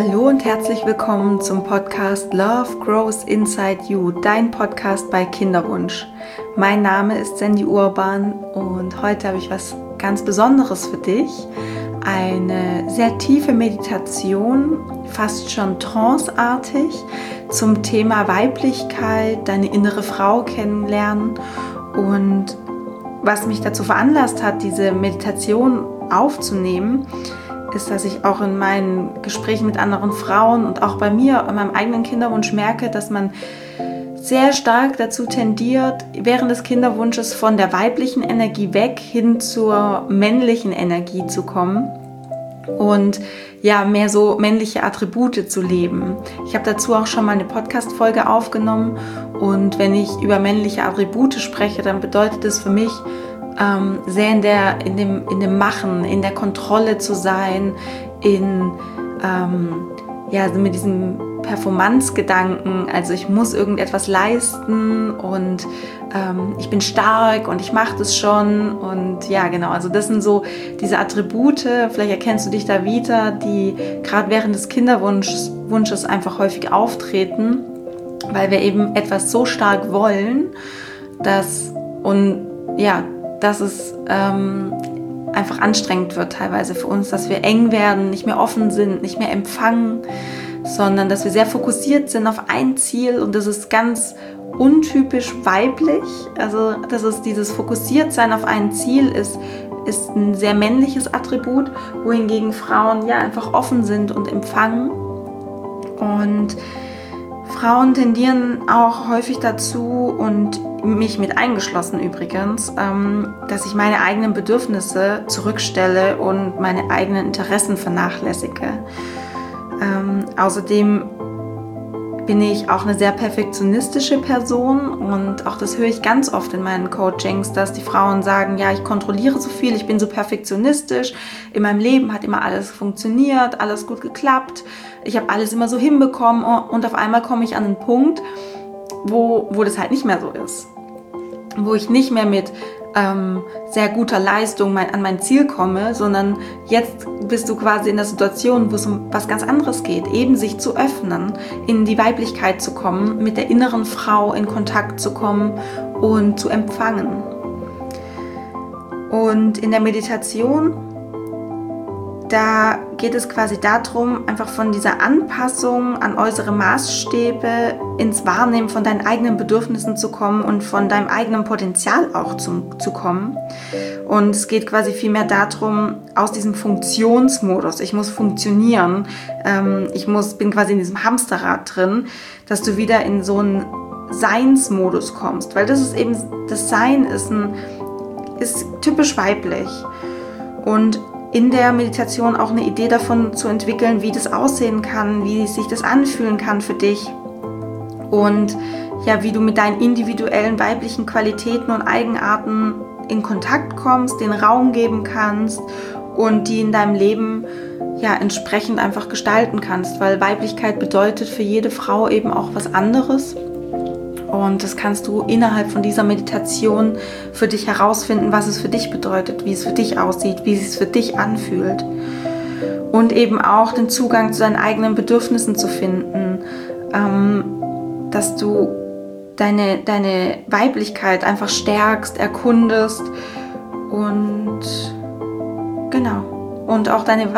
Hallo und herzlich willkommen zum Podcast Love Grows Inside You, dein Podcast bei Kinderwunsch. Mein Name ist Sandy Urban und heute habe ich was ganz Besonderes für dich. Eine sehr tiefe Meditation, fast schon tranceartig, zum Thema Weiblichkeit, deine innere Frau kennenlernen. Und was mich dazu veranlasst hat, diese Meditation aufzunehmen, ist, dass ich auch in meinen Gesprächen mit anderen Frauen und auch bei mir, in meinem eigenen Kinderwunsch merke, dass man sehr stark dazu tendiert, während des Kinderwunsches von der weiblichen Energie weg hin zur männlichen Energie zu kommen und ja, mehr so männliche Attribute zu leben. Ich habe dazu auch schon mal eine Podcast-Folge aufgenommen und wenn ich über männliche Attribute spreche, dann bedeutet es für mich, sehr in dem Machen, in der Kontrolle zu sein, mit diesem Performance-Gedanken, also ich muss irgendetwas leisten und ich bin stark und ich mache das schon und ja genau, also das sind so diese Attribute, vielleicht erkennst du dich da wieder, die gerade während des Kinderwunsches einfach häufig auftreten, weil wir eben etwas so stark wollen, dass es einfach anstrengend wird teilweise für uns, dass wir eng werden, nicht mehr offen sind, nicht mehr empfangen, sondern dass wir sehr fokussiert sind auf ein Ziel und das ist ganz untypisch weiblich. Also das ist dieses Fokussiertsein auf ein Ziel ist ein sehr männliches Attribut, wohingegen Frauen ja einfach offen sind und empfangen. Und Frauen tendieren auch häufig dazu, und mich mit eingeschlossen übrigens, dass ich meine eigenen Bedürfnisse zurückstelle und meine eigenen Interessen vernachlässige. Außerdem bin ich auch eine sehr perfektionistische Person und auch das höre ich ganz oft in meinen Coachings, dass die Frauen sagen, ja, ich kontrolliere so viel, ich bin so perfektionistisch, in meinem Leben hat immer alles funktioniert, alles gut geklappt, ich habe alles immer so hinbekommen und auf einmal komme ich an einen Punkt, wo das halt nicht mehr so ist, wo ich nicht mehr mit sehr guter Leistung an mein Ziel komme, sondern jetzt bist du quasi in der Situation, wo es um was ganz anderes geht, eben sich zu öffnen, in die Weiblichkeit zu kommen, mit der inneren Frau in Kontakt zu kommen und zu empfangen. Und in der Meditation, da geht es quasi darum, einfach von dieser Anpassung an äußere Maßstäbe ins Wahrnehmen von deinen eigenen Bedürfnissen zu kommen und von deinem eigenen Potenzial auch zu kommen. Und es geht quasi vielmehr darum, aus diesem Funktionsmodus, ich muss funktionieren, bin quasi in diesem Hamsterrad drin, dass du wieder in so einen Seinsmodus kommst. Weil das ist eben, das Sein ist typisch weiblich. Und in der Meditation auch eine Idee davon zu entwickeln, wie das aussehen kann, wie sich das anfühlen kann für dich und ja, wie du mit deinen individuellen weiblichen Qualitäten und Eigenarten in Kontakt kommst, den Raum geben kannst und die in deinem Leben ja entsprechend einfach gestalten kannst, weil Weiblichkeit bedeutet für jede Frau eben auch was anderes. Und das kannst du innerhalb von dieser Meditation für dich herausfinden, was es für dich bedeutet, wie es für dich aussieht, wie es für dich anfühlt. Und eben auch den Zugang zu deinen eigenen Bedürfnissen zu finden, dass du deine Weiblichkeit einfach stärkst, erkundest und genau. Und auch deine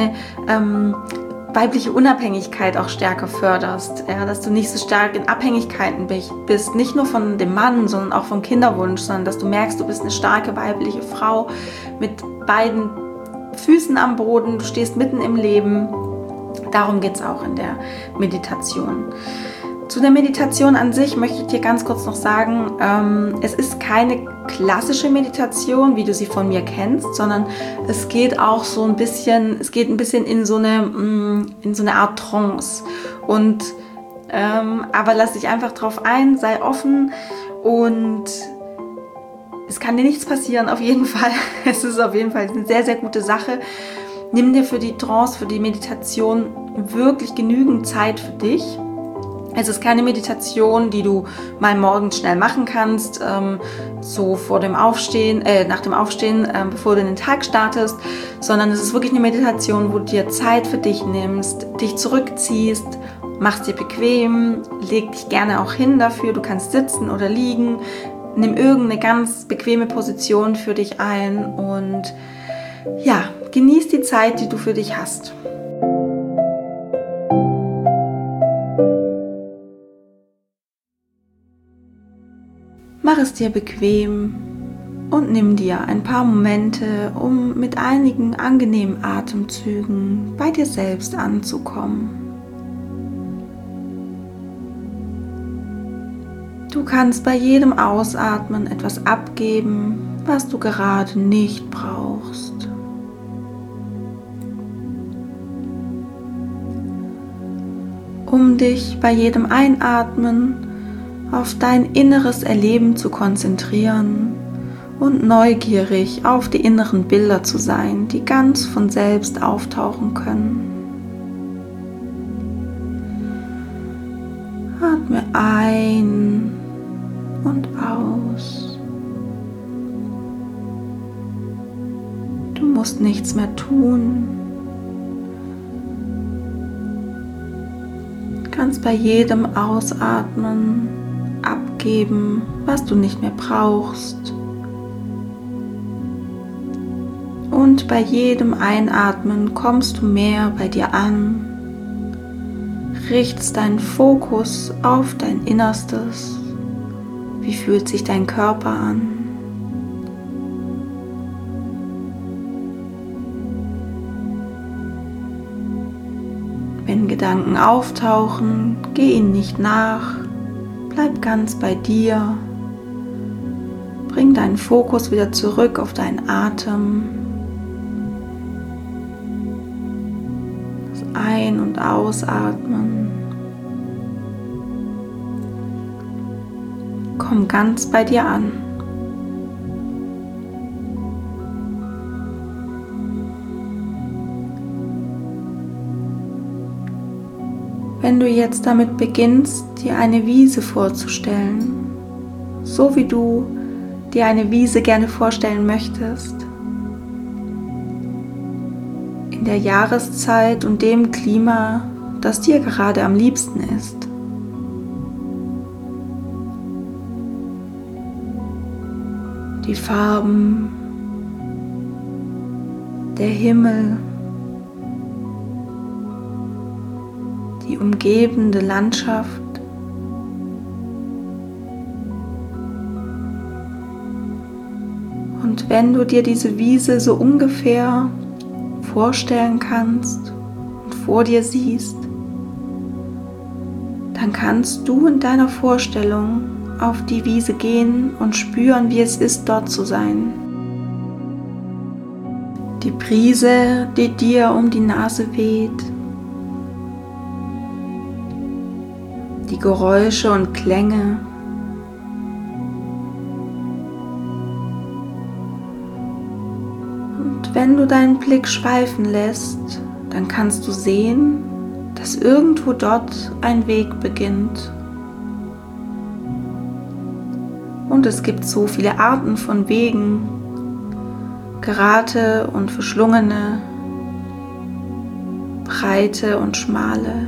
weibliche Unabhängigkeit auch stärker förderst, ja, dass du nicht so stark in Abhängigkeiten bist, nicht nur von dem Mann, sondern auch vom Kinderwunsch, sondern dass du merkst, du bist eine starke weibliche Frau mit beiden Füßen am Boden, du stehst mitten im Leben. Darum geht es auch in der Meditation. Zu der Meditation an sich möchte ich dir ganz kurz noch sagen, es ist keine klassische Meditation, wie du sie von mir kennst, sondern es geht auch so ein bisschen, in so eine Art Trance. Und aber lass dich einfach drauf ein, sei offen und es kann dir nichts passieren, auf jeden Fall. Es ist auf jeden Fall eine sehr, sehr gute Sache. Nimm dir für die Trance, für die Meditation wirklich genügend Zeit für dich. Es ist keine Meditation, die du mal morgens schnell machen kannst, so vor dem Aufstehen, nach dem Aufstehen, bevor du in den Tag startest, sondern es ist wirklich eine Meditation, wo du dir Zeit für dich nimmst, dich zurückziehst, machst dir bequem, leg dich gerne auch hin dafür, du kannst sitzen oder liegen, nimm irgendeine ganz bequeme Position für dich ein und ja, genieß die Zeit, die du für dich hast. Mach es dir bequem und nimm dir ein paar Momente, um mit einigen angenehmen Atemzügen bei dir selbst anzukommen. Du kannst bei jedem Ausatmen etwas abgeben, was du gerade nicht brauchst. Um dich bei jedem Einatmen auf dein inneres Erleben zu konzentrieren und neugierig auf die inneren Bilder zu sein, die ganz von selbst auftauchen können. Atme ein und aus. Du musst nichts mehr tun. Du kannst bei jedem Ausatmen abgeben, was du nicht mehr brauchst. Und bei jedem Einatmen kommst du mehr bei dir an, richtest deinen Fokus auf dein Innerstes. Wie fühlt sich dein Körper an? Wenn Gedanken auftauchen, geh ihnen nicht nach. Bleib ganz bei dir. Bring deinen Fokus wieder zurück auf deinen Atem. Das Ein- und Ausatmen. Komm ganz bei dir an. Wenn du jetzt damit beginnst, dir eine Wiese vorzustellen, so wie du dir eine Wiese gerne vorstellen möchtest, in der Jahreszeit und dem Klima, das dir gerade am liebsten ist. Die Farben, der Himmel, die umgebende Landschaft. Und wenn du dir diese Wiese so ungefähr vorstellen kannst und vor dir siehst, dann kannst du in deiner Vorstellung auf die Wiese gehen und spüren, wie es ist, dort zu sein. Die Brise, die dir um die Nase weht, die Geräusche und Klänge. Und wenn du deinen Blick schweifen lässt, dann kannst du sehen, dass irgendwo dort ein Weg beginnt. Und es gibt so viele Arten von Wegen, gerade und verschlungene, breite und schmale.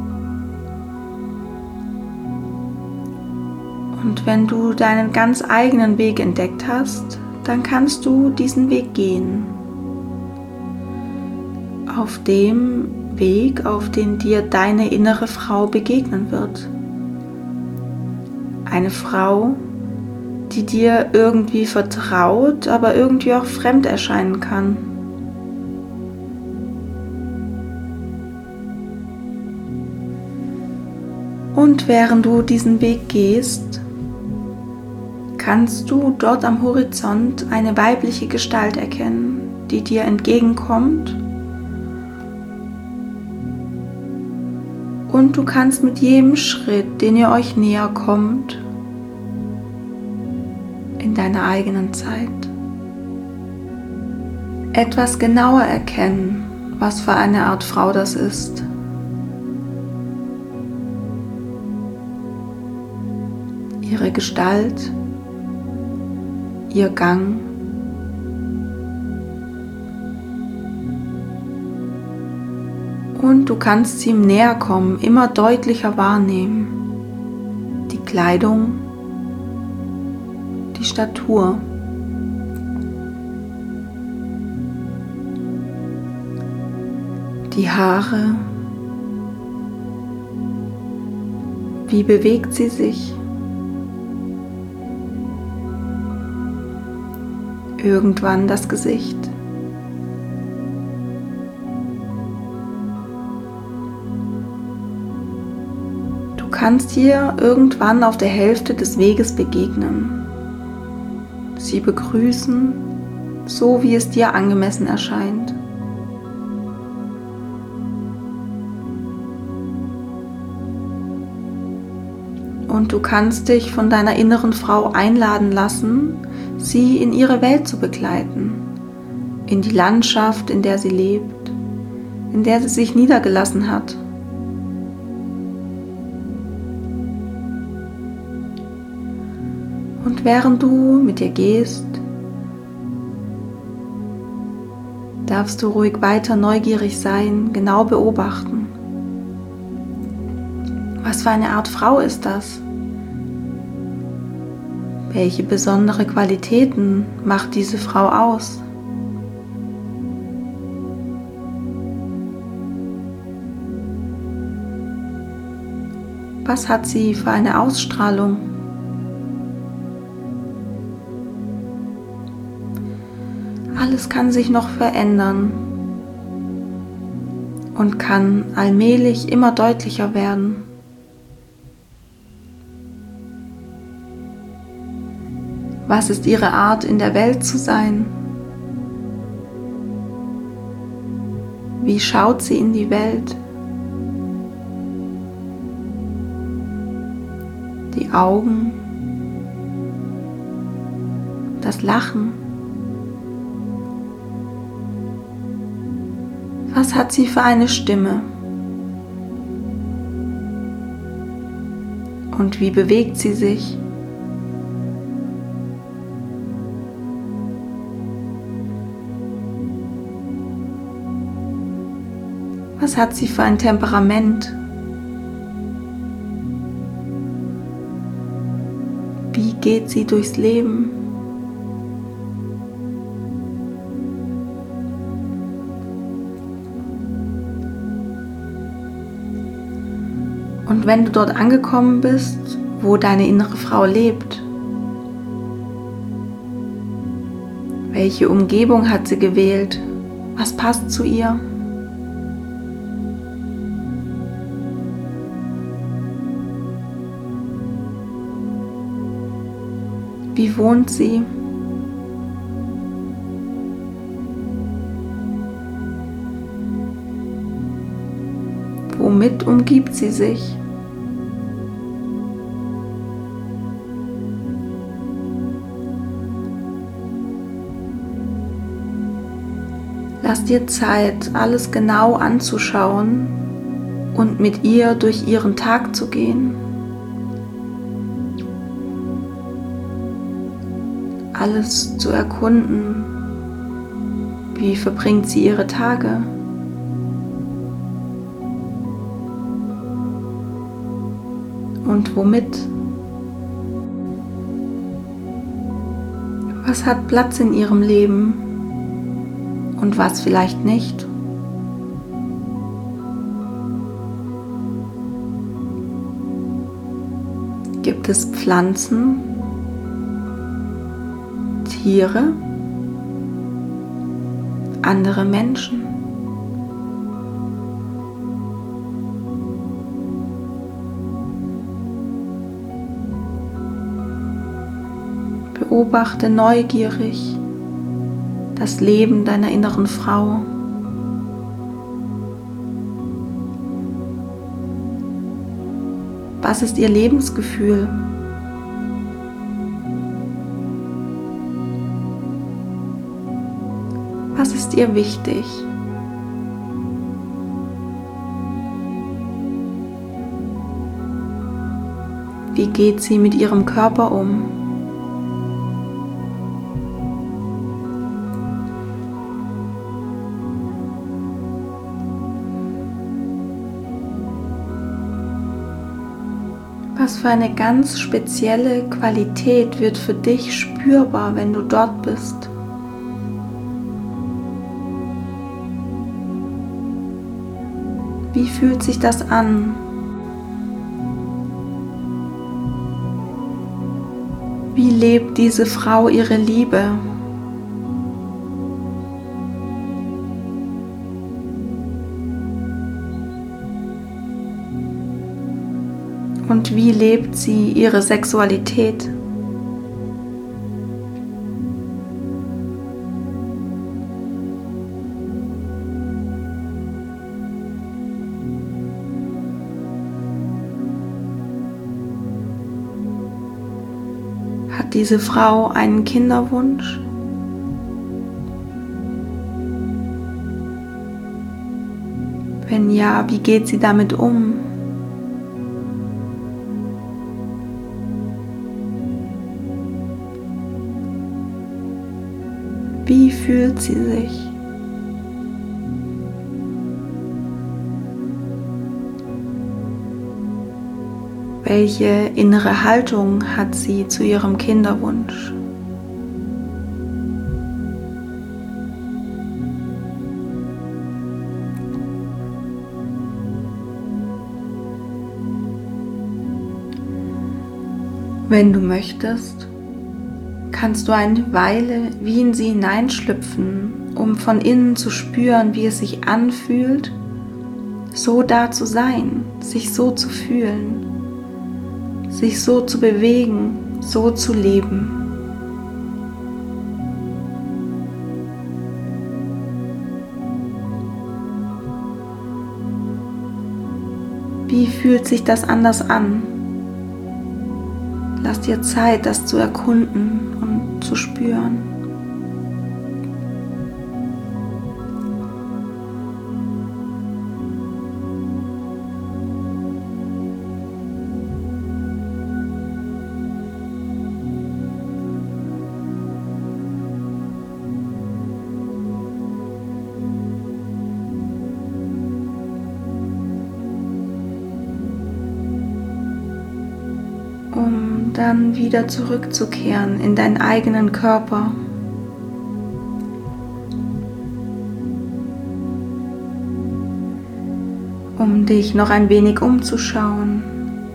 Und wenn du deinen ganz eigenen Weg entdeckt hast, dann kannst du diesen Weg gehen. Auf dem Weg, auf den dir deine innere Frau begegnen wird. Eine Frau, die dir irgendwie vertraut, aber irgendwie auch fremd erscheinen kann. Und während du diesen Weg gehst, kannst du dort am Horizont eine weibliche Gestalt erkennen, die dir entgegenkommt. Und du kannst mit jedem Schritt, den ihr euch näher kommt, in deiner eigenen Zeit etwas genauer erkennen, was für eine Art Frau das ist. ihre Gestalt, ihr Gang. Und du kannst sie im Näherkommen immer deutlicher wahrnehmen. Die Kleidung, die Statur. Die Haare. Wie bewegt sie sich? Irgendwann das Gesicht. Du kannst ihr irgendwann auf der Hälfte des Weges begegnen. Sie begrüßen, so wie es dir angemessen erscheint. Und du kannst dich von deiner inneren Frau einladen lassen, sie in ihre Welt zu begleiten, in die Landschaft, in der sie lebt, in der sie sich niedergelassen hat. Und während du mit ihr gehst, darfst du ruhig weiter neugierig sein, genau beobachten. Was für eine Art Frau ist das? Welche besondere Qualitäten macht diese Frau aus? Was hat sie für eine Ausstrahlung? Alles kann sich noch verändern und kann allmählich immer deutlicher werden. Was ist ihre Art, in der Welt zu sein? Wie schaut sie in die Welt? Die Augen, das Lachen. Was hat sie für eine Stimme? Und wie bewegt sie sich? Was hat sie für ein Temperament? Wie geht sie durchs Leben? Und wenn du dort angekommen bist, wo deine innere Frau lebt, welche Umgebung hat sie gewählt? Was passt zu ihr? Wie wohnt sie? Womit umgibt sie sich? Lass dir Zeit, alles genau anzuschauen und mit ihr durch ihren Tag zu gehen. Alles zu erkunden. Wie verbringt sie ihre Tage? Und womit? Was hat Platz in ihrem Leben und was vielleicht nicht? Gibt es Pflanzen, Tiere, andere Menschen? Beobachte neugierig das Leben deiner inneren Frau. Was ist ihr Lebensgefühl? Was ist ihr wichtig? Wie geht sie mit ihrem Körper um? Was für eine ganz spezielle Qualität wird für dich spürbar, wenn du dort bist? Wie fühlt sich das an? Wie lebt diese Frau ihre Liebe? Und wie lebt sie ihre Sexualität? Hat diese Frau einen Kinderwunsch? Wenn ja, wie geht sie damit um? Wie fühlt sie sich? Welche innere Haltung hat sie zu ihrem Kinderwunsch? Wenn du möchtest, kannst du eine Weile wie in sie hineinschlüpfen, um von innen zu spüren, wie es sich anfühlt, so da zu sein, sich so zu fühlen, sich so zu bewegen, so zu leben. Wie fühlt sich das anders an? Lass dir Zeit, das zu erkunden und zu spüren. Um dann wieder zurückzukehren in deinen eigenen Körper. Um dich noch ein wenig umzuschauen.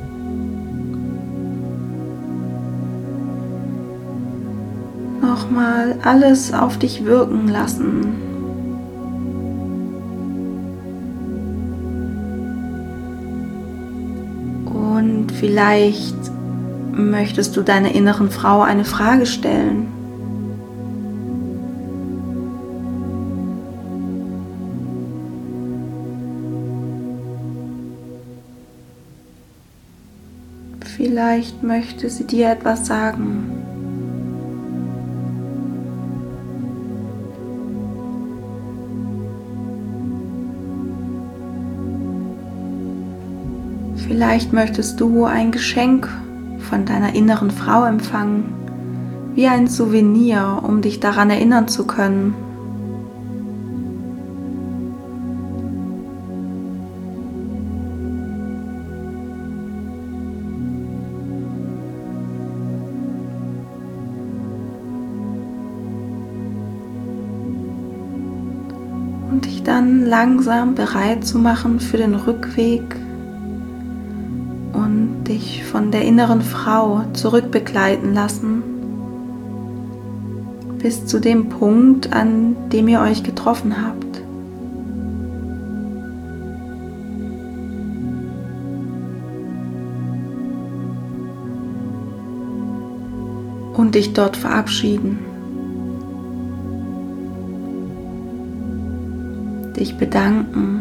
Nochmal alles auf dich wirken lassen. Und vielleicht möchtest du deiner inneren Frau eine Frage stellen? Vielleicht möchte sie dir etwas sagen. Vielleicht möchtest du ein Geschenk von deiner inneren Frau empfangen, wie ein Souvenir, um dich daran erinnern zu können. Und dich dann langsam bereit zu machen für den Rückweg und dich von der inneren Frau zurückbegleiten lassen bis zu dem Punkt, an dem ihr euch getroffen habt. Und dich dort verabschieden. Dich bedanken.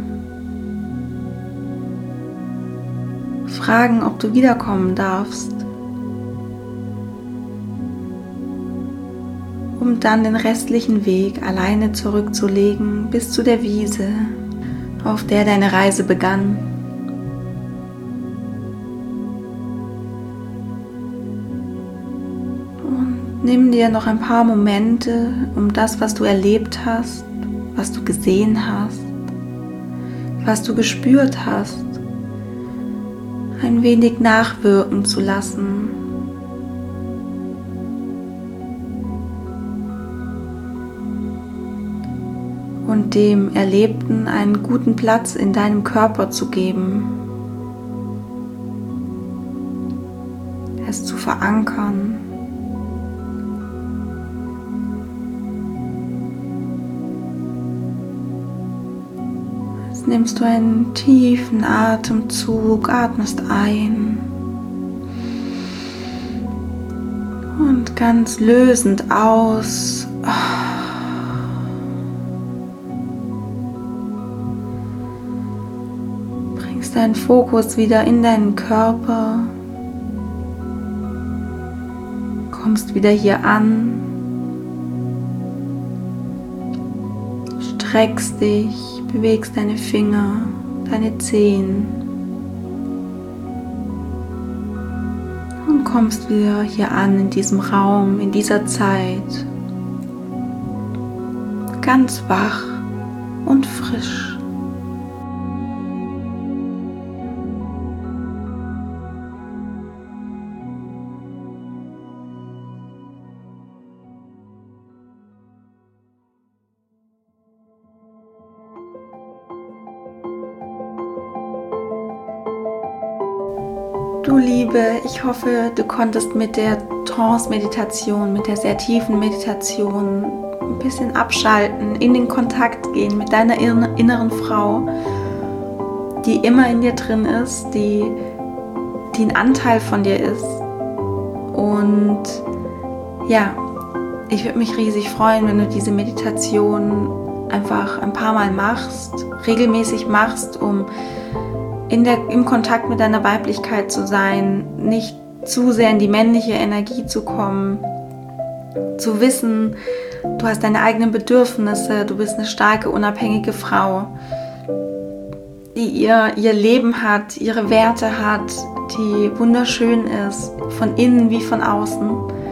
Fragen, ob du wiederkommen darfst, um dann den restlichen Weg alleine zurückzulegen bis zu der Wiese, auf der deine Reise begann. Nimm dir noch ein paar Momente, um das, was du erlebt hast, was du gesehen hast, was du gespürt hast, ein wenig nachwirken zu lassen. Und dem Erlebten einen guten Platz in deinem Körper zu geben, es zu verankern. Jetzt nimmst du einen tiefen Atemzug, atmest ein und ganz lösend aus. Bringst deinen Fokus wieder in deinen Körper, kommst wieder hier an, streckst dich, bewegst deine Finger, deine Zehen und kommst wieder hier an in diesem Raum, in dieser Zeit, ganz wach und frisch. Du Liebe, ich hoffe, du konntest mit der Trance-Meditation, mit der sehr tiefen Meditation ein bisschen abschalten, in den Kontakt gehen mit deiner inneren Frau, die immer in dir drin ist, die ein Anteil von dir ist. Und ja, ich würde mich riesig freuen, wenn du diese Meditation einfach ein paar Mal machst, regelmäßig machst, um im Kontakt mit deiner Weiblichkeit zu sein, nicht zu sehr in die männliche Energie zu kommen, zu wissen, du hast deine eigenen Bedürfnisse, du bist eine starke, unabhängige Frau, die ihr Leben hat, ihre Werte hat, die wunderschön ist, von innen wie von außen.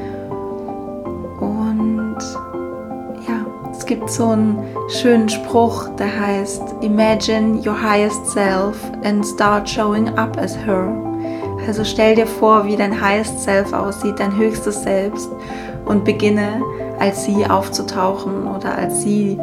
Und ja, es gibt so einen schönen Spruch, der heißt: Imagine your highest self and start showing up as her. Also stell dir vor, wie dein highest self aussieht, dein höchstes Selbst, und beginne als sie aufzutauchen oder als sie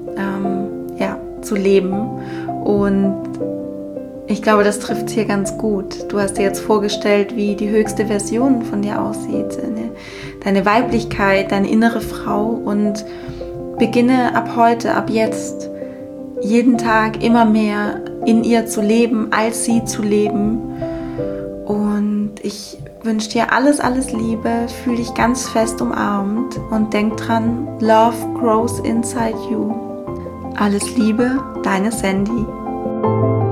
zu leben. Und ich glaube, das trifft es hier ganz gut. Du hast dir jetzt vorgestellt, wie die höchste Version von dir aussieht, deine Weiblichkeit, deine innere Frau, und beginne ab heute, ab jetzt, jeden Tag immer mehr in ihr zu leben, als sie zu leben. Und ich wünsche dir alles, alles Liebe, fühl dich ganz fest umarmt und denk dran, Love grows inside you. Alles Liebe, deine Sandy.